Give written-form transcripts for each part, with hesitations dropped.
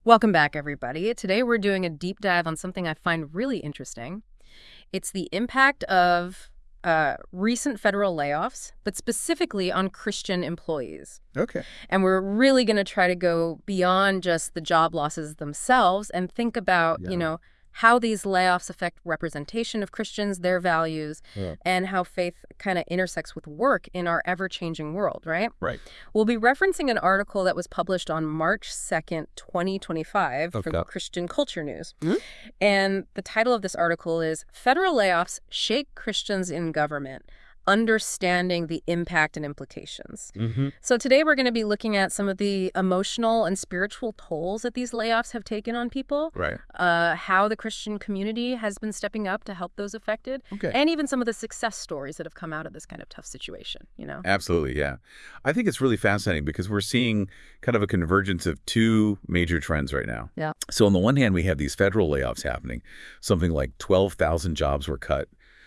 Welcome back, everybody. Today we're doing a deep dive on something I find really interesting. It's the impact of recent federal layoffs, but specifically on Christian employees. Okay. And we're really going to try to go beyond just the job losses themselves and think about, Yeah. how these layoffs affect representation of Christians, their values, Yeah. and how faith kind of intersects with work in our ever-changing world, right? Right. We'll be referencing an article that was published on March 2nd, 2025 from Okay. Christian Culture News. Mhm. And the title of this article is Federal Layoffs Shake Christians in Government, Understanding the Impact and Implications. Mm-hmm. So today we're going to be looking at some of the emotional and spiritual tolls that these layoffs have taken on people, Right. how the Christian community has been stepping up to help those affected, Okay. and even some of the success stories that have come out of this kind of tough situation. Absolutely. Yeah. I think it's really fascinating because we're seeing kind of a convergence of two major trends right now. Yeah. So on the one hand, we have these federal layoffs happening. Something like 12,000 jobs were cut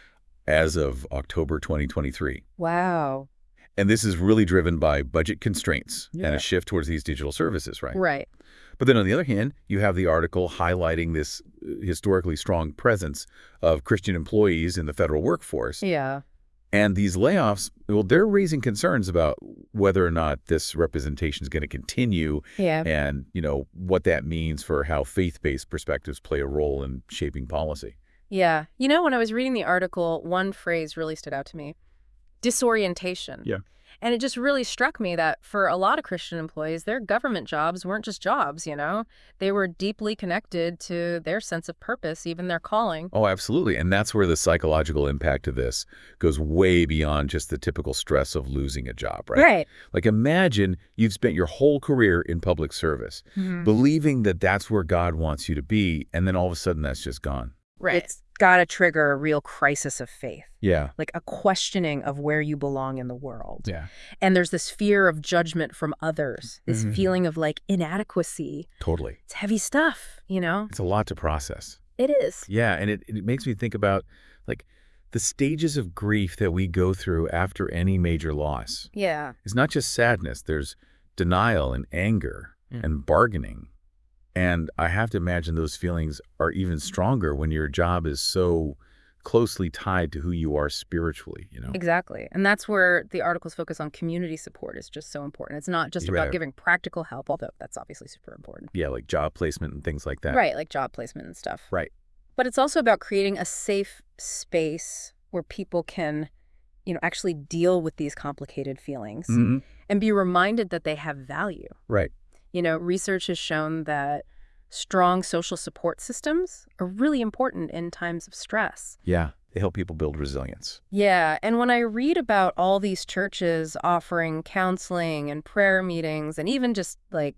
as of October 2023. Wow. And this is really driven by budget constraints and Yeah. a shift towards these digital services, right? Right. But then on the other hand, you have the article highlighting this historically strong presence of Christian employees in the federal workforce. Yeah. And these layoffs, well, they're raising concerns about whether or not this representation is going to continue Yeah. and, what that means for how faith-based perspectives play a role in shaping policy. Yeah. When I was reading the article, one phrase really stood out to me: disorientation. Yeah. And it just really struck me that for a lot of Christian employees, their government jobs weren't just jobs. They were deeply connected to their sense of purpose, even their calling. Oh, absolutely. And that's where the psychological impact of this goes way beyond just the typical stress of losing a job, right? Right. Like imagine you've spent your whole career in public service, believing that that's where God wants you to be, and then all of a sudden that's just gone. Right. It's got to trigger a real crisis of faith, Yeah. like a questioning of where you belong in the world. Yeah. And there's this fear of judgment from others, this feeling of inadequacy. Totally. It's heavy stuff. It's a lot to process. It is. Yeah, and it makes me think about, like, the stages of grief that we go through after any major loss. Yeah. It's not just sadness. There's denial and anger and bargaining. And I have to imagine those feelings are even stronger when your job is so closely tied to who you are spiritually. Exactly. And that's where the article's focus on community support is just so important. It's not just about Right. giving practical help, although that's obviously super important. Yeah, like job placement and things like that. Right, like job placement and stuff. Right. But it's also about creating a safe space where people can, actually deal with these complicated feelings Mhm. and be reminded that they have value. Right. Research has shown that strong social support systems are really important in times of stress. Yeah. They help people build resilience. Yeah, and when I read about all these churches offering counseling and prayer meetings and even just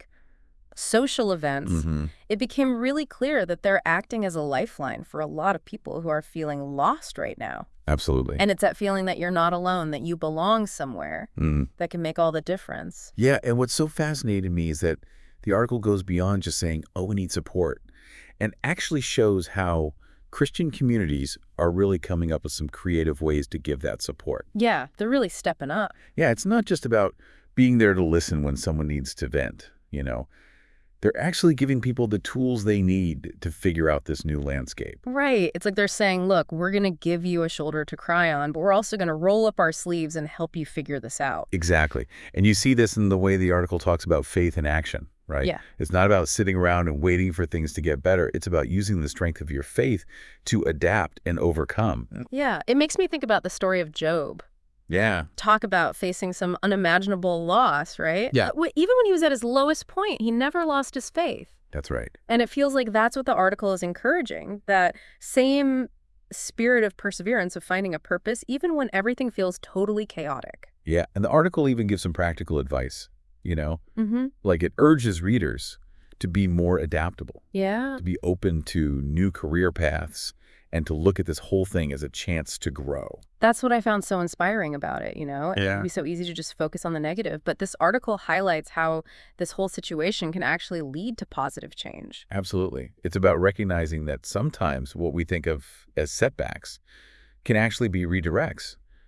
social events, Mm-hmm. it became really clear that they're acting as a lifeline for a lot of people who are feeling lost right now. Absolutely. And it's that feeling that you're not alone, that you belong somewhere, that can make all the difference. Yeah, and what's so fascinating to me is that the article goes beyond just saying, oh, we need support, and actually shows how Christian communities are really coming up with some creative ways to give that support. Yeah, they're really stepping up. Yeah, it's not just about being there to listen when someone needs to vent. They're actually giving people the tools they need to figure out this new landscape. Right. It's like they're saying, look, we're going to give you a shoulder to cry on, but we're also going to roll up our sleeves and help you figure this out. Exactly. And you see this in the way the article talks about faith in action, right? Yeah. It's not about sitting around and waiting for things to get better. It's about using the strength of your faith to adapt and overcome. Yeah. It makes me think about the story of Job. Yeah. Talk about facing some unimaginable loss, right? Yeah. But even when he was at his lowest point, he never lost his faith. That's right. And it feels like that's what the article is encouraging, that same spirit of perseverance, of finding a purpose, even when everything feels totally chaotic. Yeah. And the article even gives some practical advice. Mm-hmm. Like it urges readers to be more adaptable, Yeah. to be open to new career paths, and to look at this whole thing as a chance to grow. That's what I found so inspiring about it. Yeah. It can be so easy to just focus on the negative, but this article highlights how this whole situation can actually lead to positive change. Absolutely. It's about recognizing that sometimes what we think of as setbacks can actually be redirects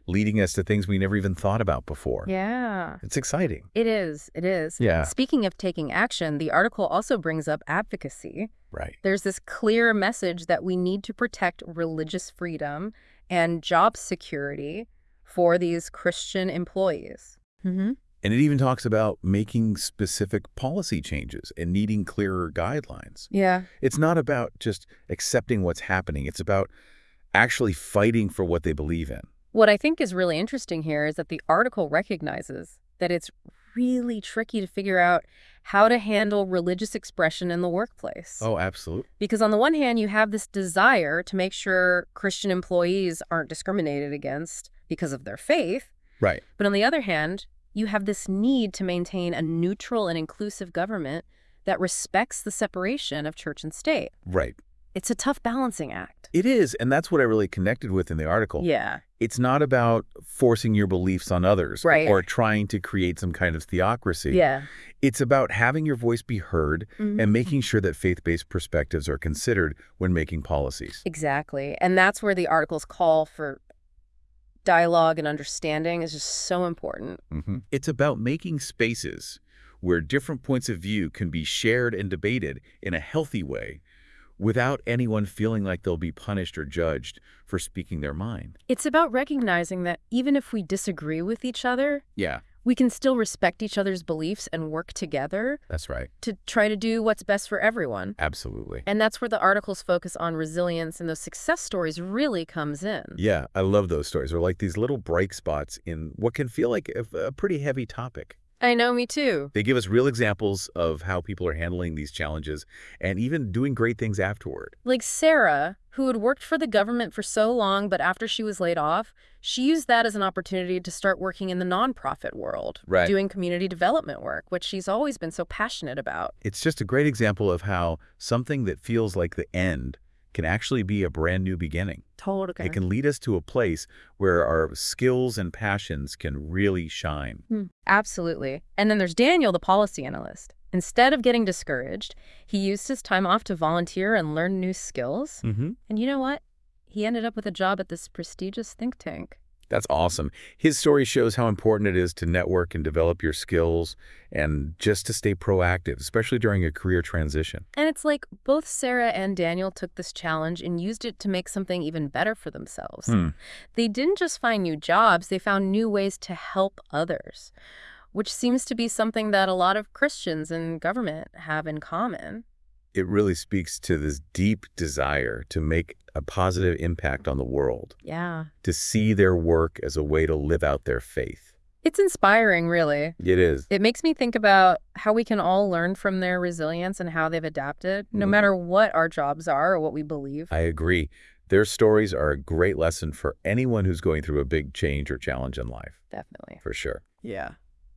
leading us to things we never even thought about before. Yeah. It's exciting. It is. It is. Yeah. Speaking of taking action, the article also brings up advocacy. Right. There's this clear message that we need to protect religious freedom and job security for these Christian employees. Mm-hmm. And it even talks about making specific policy changes and needing clearer guidelines. Yeah. It's not about just accepting what's happening. It's about actually fighting for what they believe in. What I think is really interesting here is that the article recognizes that it's really tricky to figure out how to handle religious expression in the workplace. Oh, absolutely. Because on the one hand, you have this desire to make sure Christian employees aren't discriminated against because of their faith. Right. But on the other hand, you have this need to maintain a neutral and inclusive government that respects the separation of church and state. Right. It's a tough balancing act. It is, and that's what I really connected with in the article. Yeah. It's not about forcing your beliefs on others Right. or trying to create some kind of theocracy. Yeah. It's about having your voice be heard and making sure that faith-based perspectives are considered when making policies. Exactly. And that's where the article's call for dialogue and understanding is just so important. It's about making spaces where different points of view can be shared and debated in a healthy way without anyone feeling like they'll be punished or judged for speaking their mind. It's about recognizing that even if we disagree with each other, Yeah, we can still respect each other's beliefs and work together that's right. to try to do what's best for everyone. Absolutely. And that's where the article's focus on resilience and those success stories really comes in. Yeah, I love those stories. They're like these little bright spots in what can feel like a pretty heavy topic. I know, me too. They give us real examples of how people are handling these challenges and even doing great things afterward. Like Sarah, who had worked for the government for so long, but after she was laid off, she used that as an opportunity to start working in the nonprofit world, Right. doing community development work, which she's always been so passionate about. It's just a great example of how something that feels like the end can actually be a brand new beginning. Totally. It can lead us to a place where our skills and passions can really shine. Absolutely. And then there's Daniel, the policy analyst. Instead of getting discouraged, he used his time off to volunteer and learn new skills. And you know what? He ended up with a job at this prestigious think tank. That's awesome. His story shows how important it is to network and develop your skills and just to stay proactive, especially during a career transition. And it's like both Sarah and Daniel took this challenge and used it to make something even better for themselves. They didn't just find new jobs, they found new ways to help others, which seems to be something that a lot of Christians and government have in common. It really speaks to this deep desire to make a positive impact on the world, Yeah. to see their work as a way to live out their faith. It's inspiring, really. It is. It makes me think about how we can all learn from their resilience and how they've adapted, no matter what our jobs are or what we believe. I agree. Their stories are a great lesson for anyone who's going through a big change or challenge in life, Definitely. for sure. Yeah.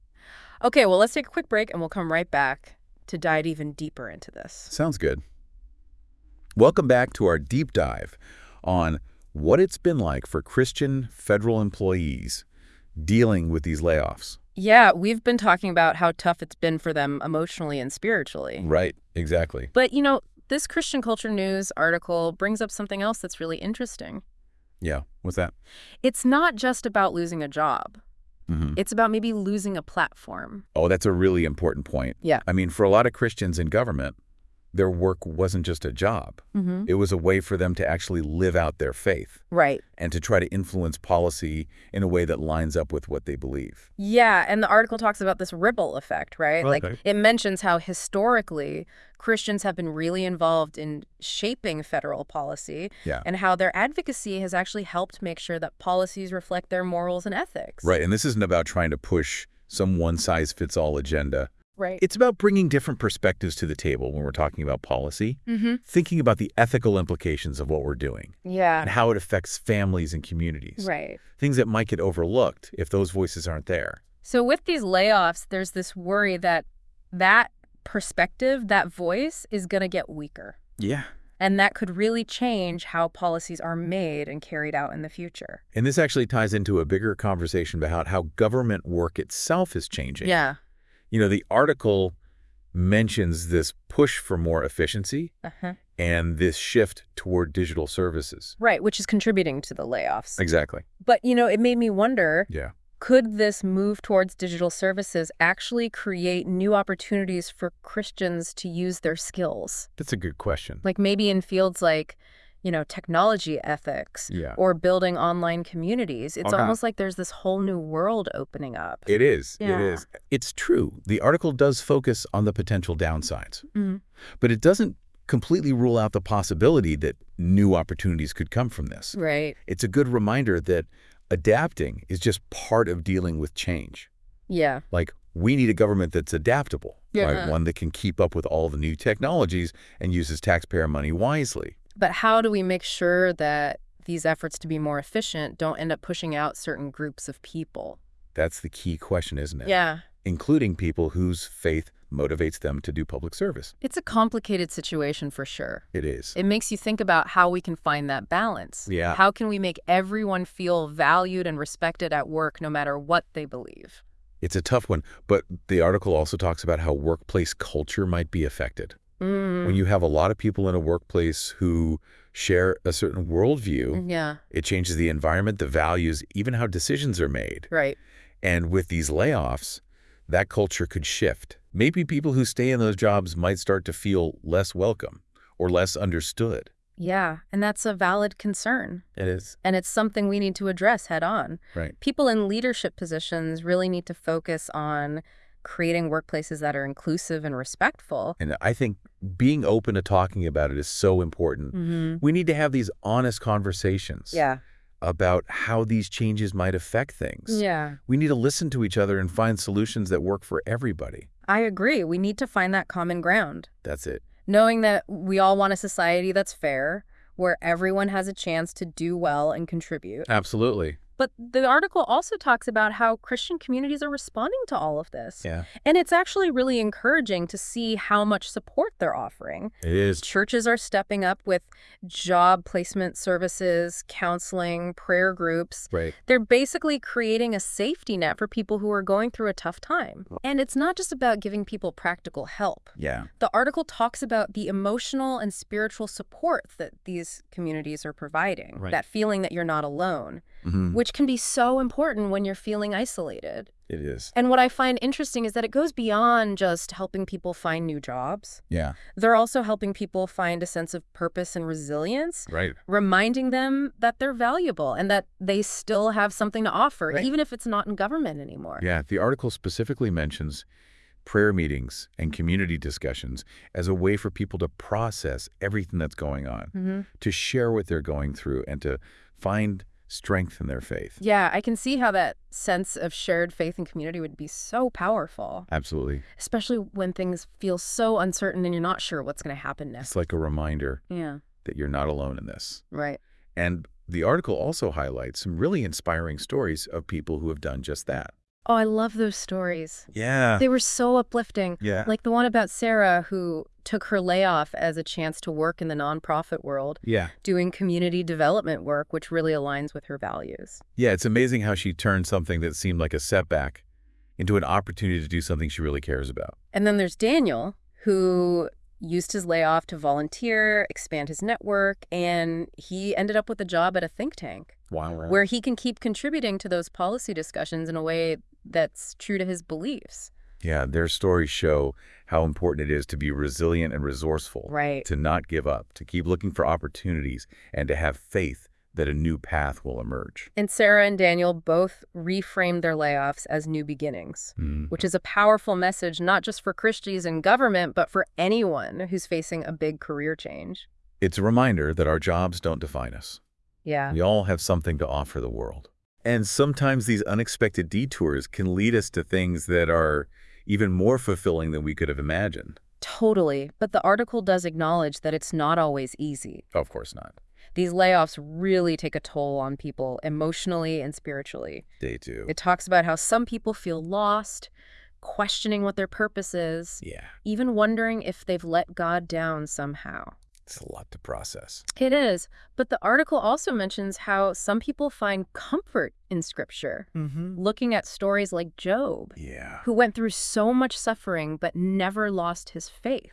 Okay, well, let's take a quick break and we'll come right back to dive even deeper into this. Sounds good. Welcome back to our deep dive on what it's been like for Christian federal employees dealing with these layoffs. Yeah, we've been talking about how tough it's been for them emotionally and spiritually. Right, exactly. But, this Christian Culture News article brings up something else that's really interesting. Yeah, what's that? It's not just about losing a job. It's about maybe losing a platform. Oh, that's a really important point. Yeah. I mean, for a lot of Christians in government, their work wasn't just a job. It was a way for them to actually live out their faith Right. and to try to influence policy in a way that lines up with what they believe. Yeah, and the article talks about this ripple effect, right? Okay. Like, it mentions how historically Christians have been really involved in shaping federal policy Yeah. and how their advocacy has actually helped make sure that policies reflect their morals and ethics. Right, and this isn't about trying to push some one-size-fits-all agenda. Right. It's about bringing different perspectives to the table when we're talking about policy, thinking about the ethical implications of what we're doing Yeah. and how it affects families and communities, Right. things that might get overlooked if those voices aren't there. So with these layoffs, there's this worry that that perspective, that voice, is going to get weaker. Yeah. And that could really change how policies are made and carried out in the future. And this actually ties into a bigger conversation about how government work itself is changing. Yeah. The article mentions this push for more efficiency and this shift toward digital services. Right, which is contributing to the layoffs. Exactly. But, it made me wonder, Yeah. could this move towards digital services actually create new opportunities for Christians to use their skills? That's a good question. Like maybe in fields like, technology ethics Yeah. or building online communities. It's Okay. almost like there's this whole new world opening up. It is. Yeah. It is. It's true. The article does focus on the potential downsides, Mhm. but it doesn't completely rule out the possibility that new opportunities could come from this. Right. It's a good reminder that adapting is just part of dealing with change. Yeah. Like, we need a government that's adaptable, Yeah. right? One that can keep up with all the new technologies and uses taxpayer money wisely. But how do we make sure that these efforts to be more efficient don't end up pushing out certain groups of people? That's the key question, isn't it? Yeah. Including people whose faith motivates them to do public service. It's a complicated situation for sure. It is. It makes you think about how we can find that balance. Yeah. How can we make everyone feel valued and respected at work no matter what they believe? It's a tough one, but the article also talks about how workplace culture might be affected. When you have a lot of people in a workplace who share a certain worldview, Yeah. it changes the environment, the values, even how decisions are made. Right. And with these layoffs, that culture could shift. Maybe people who stay in those jobs might start to feel less welcome or less understood. Yeah. And that's a valid concern. It is. And it's something we need to address head on. Right. People in leadership positions really need to focus on creating workplaces that are inclusive and respectful. And I think being open to talking about it is so important. Mm-hmm. We need to have these honest conversations Yeah. about how these changes might affect things. Yeah. We need to listen to each other and find solutions that work for everybody. I agree. We need to find that common ground. That's it. Knowing that we all want a society that's fair, where everyone has a chance to do well and contribute. Absolutely. But the article also talks about how Christian communities are responding to all of this. Yeah. And it's actually really encouraging to see how much support they're offering. It is. Churches are stepping up with job placement services, counseling, prayer groups. Right. They're basically creating a safety net for people who are going through a tough time. And it's not just about giving people practical help. Yeah. The article talks about the emotional and spiritual support that these communities are providing, Right. that feeling that you're not alone, Mm-hmm. which can be so important when you're feeling isolated. It is. And what I find interesting is that it goes beyond just helping people find new jobs. Yeah. They're also helping people find a sense of purpose and resilience, Right. reminding them that they're valuable and that they still have something to offer, Right. even if it's not in government anymore. Yeah. The article specifically mentions prayer meetings and community discussions as a way for people to process everything that's going on, Mm-hmm. to share what they're going through, and to find strength in their faith. Yeah, I can see how that sense of shared faith and community would be so powerful, Absolutely. especially when things feel so uncertain and you're not sure what's going to happen next. It's like a reminder Yeah, that you're not alone in this. right. And the article also highlights some really inspiring stories of people who have done just that. Oh, I love those stories. Yeah. They were so uplifting. Yeah. Like the one about Sarah, who took her layoff as a chance to work in the nonprofit world, Yeah. doing community development work, which really aligns with her values. Yeah, it's amazing how she turned something that seemed like a setback into an opportunity to do something she really cares about. And then there's Daniel, who used his layoff to volunteer, expand his network, and he ended up with a job at a think tank Wow. where he can keep contributing to those policy discussions in a way that's true to his beliefs. Yeah, their stories show how important it is to be resilient and resourceful, Right. to not give up, to keep looking for opportunities, and to have faith that a new path will emerge. And Sarah and Daniel both reframed their layoffs as new beginnings, Mm. which is a powerful message not just for Christians in government, but for anyone who's facing a big career change. It's a reminder that our jobs don't define us. Yeah. We all have something to offer the world. And sometimes these unexpected detours can lead us to things that are even more fulfilling than we could have imagined. Totally. But the article does acknowledge that it's not always easy. Of course not. These layoffs really take a toll on people emotionally and spiritually. They do. It talks about how some people feel lost, questioning what their purpose is, Yeah, even wondering if they've let God down somehow. it's a lot to process. It is, but the article also mentions how some people find comfort in Scripture, looking at stories like Job, Yeah. who went through so much suffering but never lost his faith.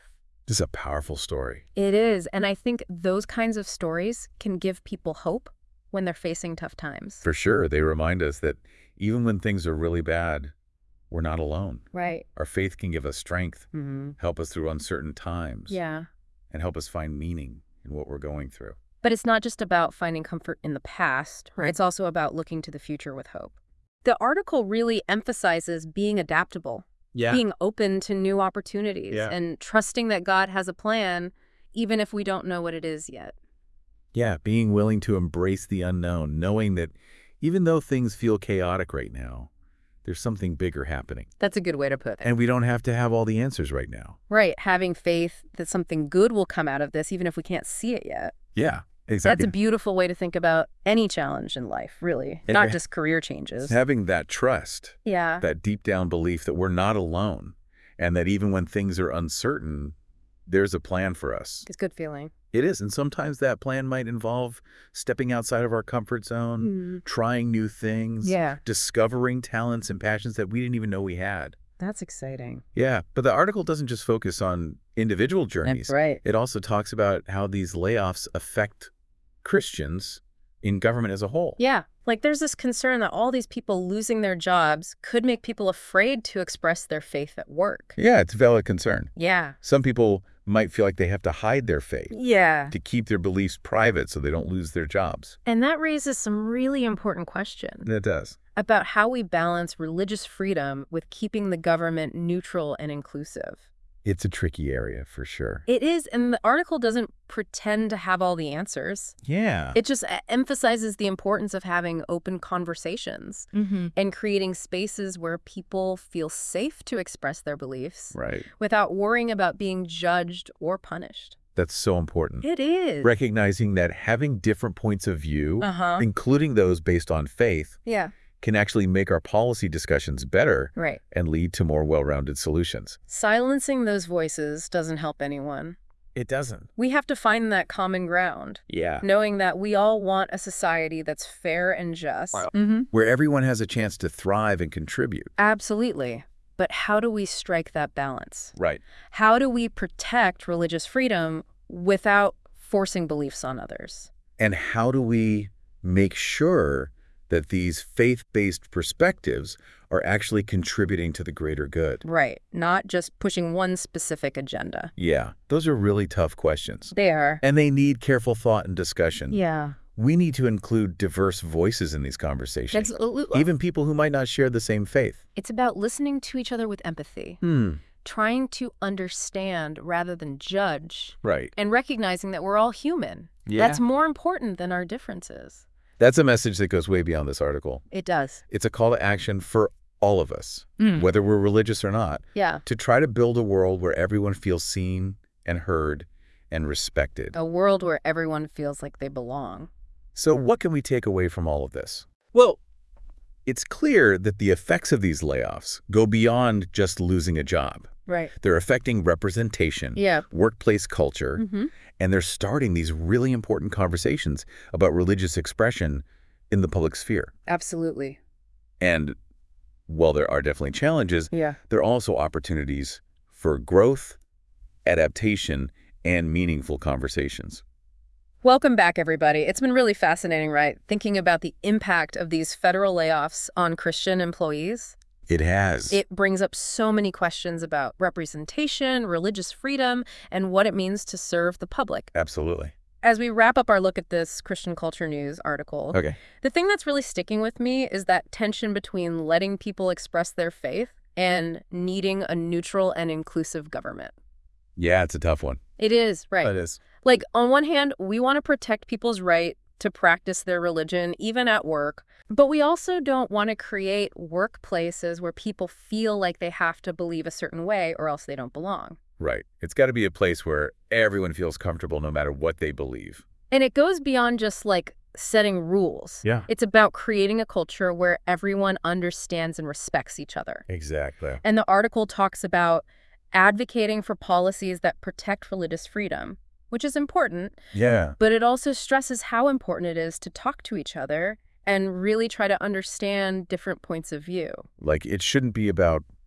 This is a powerful story. It is, and I think those kinds of stories can give people hope when they're facing tough times. For sure, they remind us that even when things are really bad, we're not alone. Right. Our faith can give us strength, Mm-hmm. help us through uncertain times, Yeah. and help us find meaning in what we're going through. But it's not just about finding comfort in the past. Right. It's also about looking to the future with hope. The article really emphasizes being adaptable, Yeah. being open to new opportunities, Yeah. and trusting that God has a plan, even if we don't know what it is yet. Yeah, being willing to embrace the unknown, knowing that even though things feel chaotic right now, there's something bigger happening. That's a good way to put it. And we don't have to have all the answers right now. Right. Having faith that something good will come out of this, even if we can't see it yet. Yeah, That's exactly. a beautiful way to think about any challenge in life, really, And not just career changes. Having that trust, Yeah. that deep down belief that we're not alone, and that even when things are uncertain, there's a plan for us. It's a good feeling. It is, and sometimes that plan might involve stepping outside of our comfort zone, trying new things, Yeah. discovering talents and passions that we didn't even know we had. That's exciting. Yeah, but the article doesn't just focus on individual journeys. That's right. It also talks about how these layoffs affect Christians in government as a whole. Yeah. Like there's this concern that all these people losing their jobs could make people afraid to express their faith at work. Yeah, it's a valid concern. Yeah. Some people might feel like they have to hide their faith Yeah. to keep their beliefs private so they don't lose their jobs. And that raises some really important questions It does. about how we balance religious freedom with keeping the government neutral and inclusive. It's a tricky area for sure. It is, and the article doesn't pretend to have all the answers. Yeah. It just emphasizes the importance of having open conversations and creating spaces where people feel safe to express their beliefs Right. without worrying about being judged or punished. That's so important. It is. Recognizing that having different points of view, Uh-huh. including those based on faith, Yeah, can actually make our policy discussions better right. and lead to more well-rounded solutions. Silencing those voices doesn't help anyone. It doesn't. We have to find that common ground, Yeah. knowing that we all want a society that's fair and just. Wow. Where everyone has a chance to thrive and contribute. Absolutely. But how do we strike that balance? Right. How do we protect religious freedom without forcing beliefs on others? And how do we make sure that these faith-based perspectives are actually contributing to the greater good? Right. Not just pushing one specific agenda. Yeah, those are really tough questions. They are. And they need careful thought and discussion. Yeah. We need to include diverse voices in these conversations, even people who might not share the same faith. It's about listening to each other with empathy, trying to understand rather than judge, Right. and recognizing that we're all human. Yeah. That's more important than our differences. That's a message that goes way beyond this article. It does. It's a call to action for all of us, Mm. whether we're religious or not, Yeah. to try to build a world where everyone feels seen and heard and respected. A world where everyone feels like they belong. So what can we take away from all of this? Well, It's clear that the effects of these layoffs go beyond just losing a job. Right. They're affecting representation, Yeah. workplace culture, Mm-hmm. and they're starting these really important conversations about religious expression in the public sphere. Absolutely. And while there are definitely challenges, Yeah. there are also opportunities for growth, adaptation, and meaningful conversations. Welcome back, everybody. It's been really fascinating, right? Thinking about the impact of these federal layoffs on Christian employees. It has. It brings up so many questions about representation, religious freedom, and what it means to serve the public. Absolutely. As we wrap up our look at this Christian Culture News article, Okay. the thing that's really sticking with me is that tension between letting people express their faith and needing a neutral and inclusive government. Yeah, it's a tough one. It is, right. that is. Like, on one hand, we want to protect people's right to practice their religion, even at work. But we also don't want to create workplaces where people feel like they have to believe a certain way or else they don't belong. Right. It's got to be a place where everyone feels comfortable no matter what they believe. And it goes beyond just, like, setting rules. Yeah. It's about creating a culture where everyone understands and respects each other. Exactly. And the article talks about advocating for policies that protect religious freedom, which is important. Yeah. But it also stresses how important it is to talk to each other and really try to understand different points of view. Like, it shouldn't be about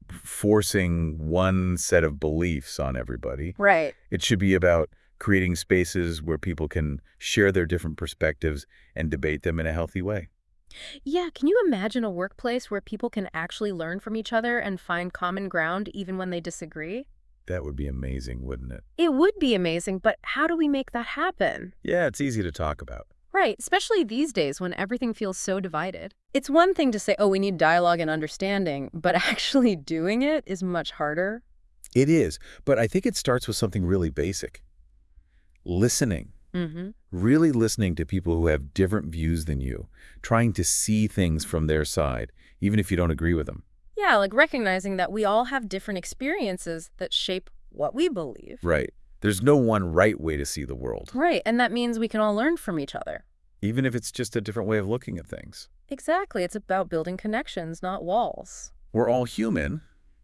forcing one set of beliefs on everybody. Right. It should be about creating spaces where people can share their different perspectives and debate them in a healthy way. Yeah, can you imagine a workplace where people can actually learn from each other and find common ground even when they disagree? That would be amazing, wouldn't it? It would be amazing, but how do we make that happen? Yeah, it's easy to talk about. Right, especially these days when everything feels so divided. It's one thing to say, oh, we need dialogue and understanding, but actually doing it is much harder. It is, but I think it starts with something really basic. Listening. Mm-hmm. Really listening to people who have different views than you, trying to see things from their side, even if you don't agree with them. Yeah, like recognizing that we all have different experiences that shape what we believe. Right. There's no one right way to see the world, Right, and that means we can all learn from each other. even if it's just a different way of looking at things. Exactly, it's about building connections, not walls. We're all human,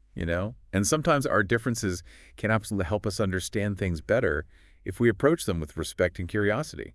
and sometimes our differences can absolutely help us understand things better if we approach them with respect and curiosity.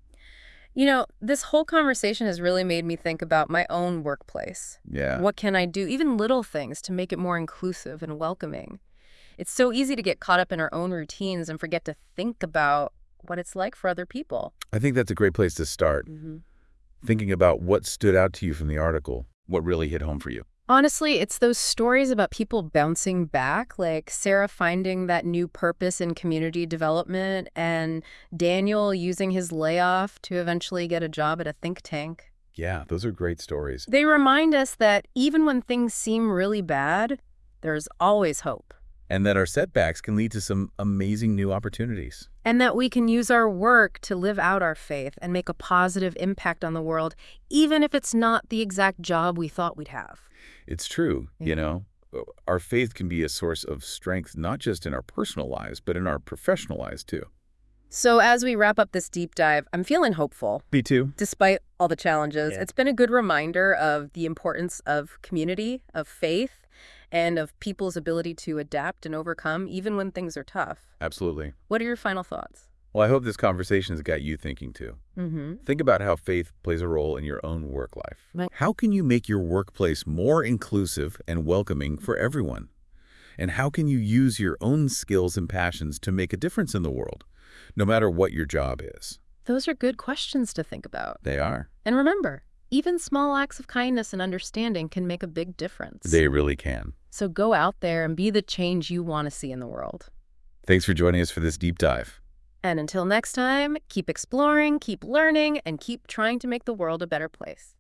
You know, this whole conversation has really made me think about my own workplace. Yeah. What can I do, even little things, to make it more inclusive and welcoming? It's so easy to get caught up in our own routines and forget to think about what it's like for other people. I think that's a great place to start, Mm-hmm. thinking about what stood out to you from the article, what really hit home for you. Honestly, it's those stories about people bouncing back, like Sarah finding that new purpose in community development and Daniel using his layoff to eventually get a job at a think tank. Yeah, those are great stories. They remind us that even when things seem really bad, there's always hope. And that our setbacks can lead to some amazing new opportunities. And that we can use our work to live out our faith and make a positive impact on the world, even if it's not the exact job we thought we'd have. It's true, Yeah. Our faith can be a source of strength, not just in our personal lives, but in our professional lives, too. So as we wrap up this deep dive, I'm feeling hopeful. Me too. Despite all the challenges, Yeah. it's been a good reminder of the importance of community, of faith, and of people's ability to adapt and overcome even when things are tough. Absolutely. What are your final thoughts? Well, I hope this conversation has got you thinking, too. Mm-hmm. Think about how faith plays a role in your own work life. Right. How can you make your workplace more inclusive and welcoming for everyone? And how can you use your own skills and passions to make a difference in the world, no matter what your job is? Those are good questions to think about. They are. And remember, even small acts of kindness and understanding can make a big difference. They really can. So go out there and be the change you want to see in the world. Thanks for joining us for this deep dive. And until next time, keep exploring, keep learning, and keep trying to make the world a better place.